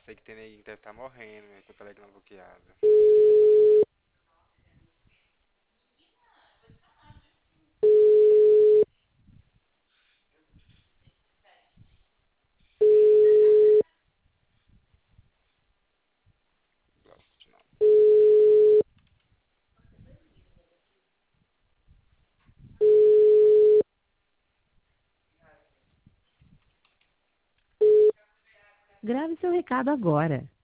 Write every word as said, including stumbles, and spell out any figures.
Sei que tem ninguém que deve estar morrendo, né, com o Telegram bloqueado. Gosto não. Grave seu recado agora.